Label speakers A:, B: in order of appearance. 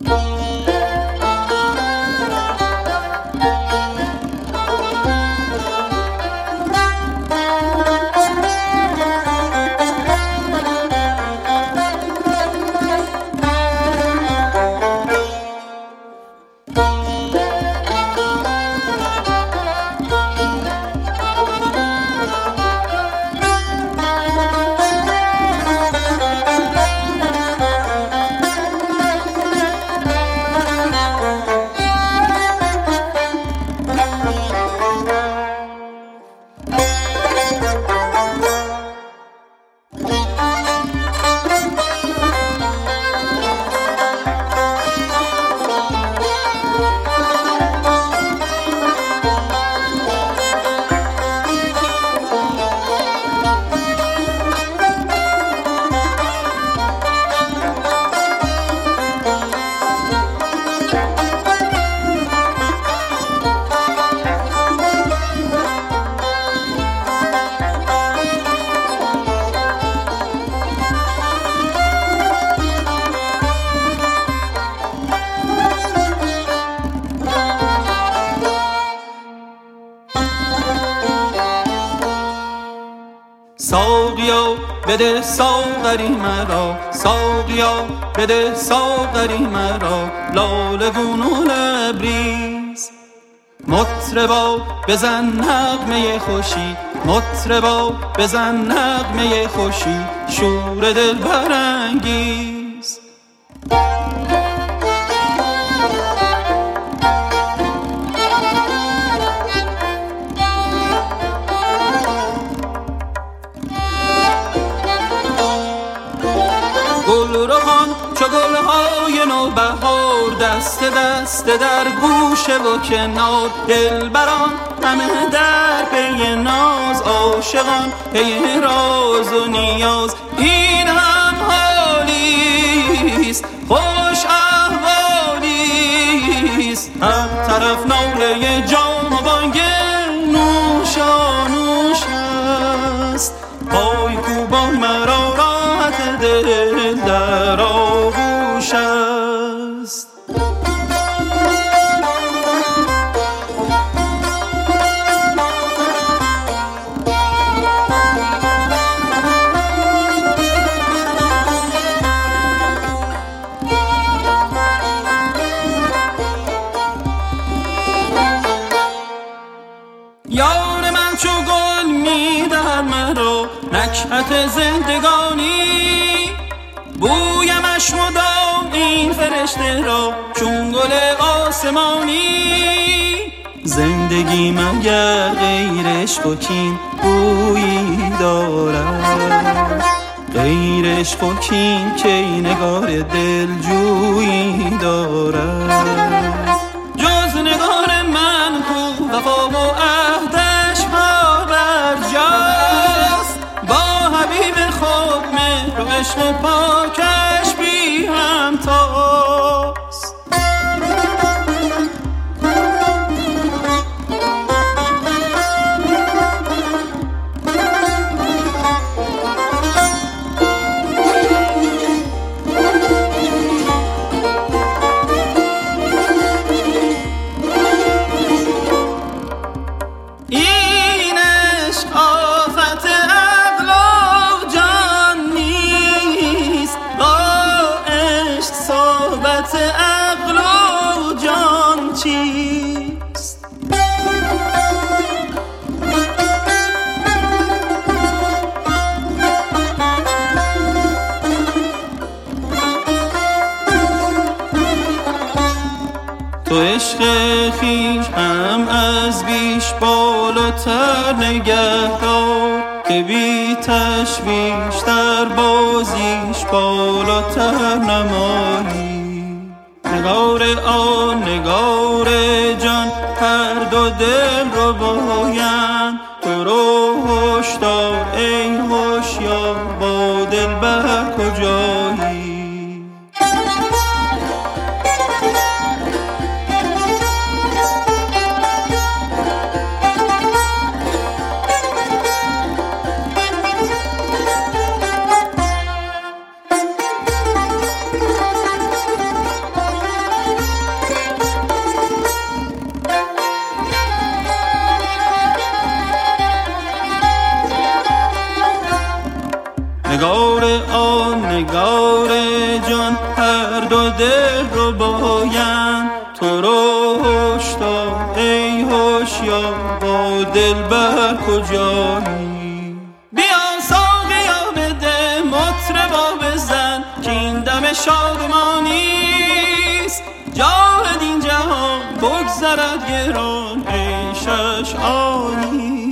A: ساقیا بده ساغری مرا، ساقیا بده ساغری مرا، لاله گون و لبریز. مطربا بزن نغمه خوشی، مطربا بزن نغمه خوشی، شور دل برانگیز. گلرخان چو گلهای نوبهار، دست دست در گوشه و کنار، دلبران همه در پی ناز، عاشقان پی راز و نیاز. این هم حالیست خوش احوالیست، هر طرف ناله جام و بانگ نوشانوش است. پای کوبان مرا راحت دل در آغوش است. یار من چو گل می‌دهد مرا نکهت زندگانی، بویمش مدام این فرشته را چون گل آسمانی. زندگی مگر غیر عشق و کین بویی دارد، غیر عشق و کین کی نگار دلجویی دارد. جز نگار من کو وفا و عهدش پابرجاست، با حبیب خود مهر و عشق پاکش بی همتاست. این عشق آفت عقل و جان نیست، با عشق صحبت عقل و جان چیست؟ تو عشق خویش هم از بیش بالاتر نگهدار، که بی تشویش در بازیش بالاتر نمایی. نگار آن نگار جان هر دو دل رو باین، تو رو هشدار ای هوشیار با دلبر کجایی. نگار جان هر دو دل رو باین. تو رو هشدار ای هوشیار با دلبر کجایی؟ بیا ساقیا بده مطربا بزن کاین دم شادمانیست. جاهد این جهان بگذرد گران عیشش عالی.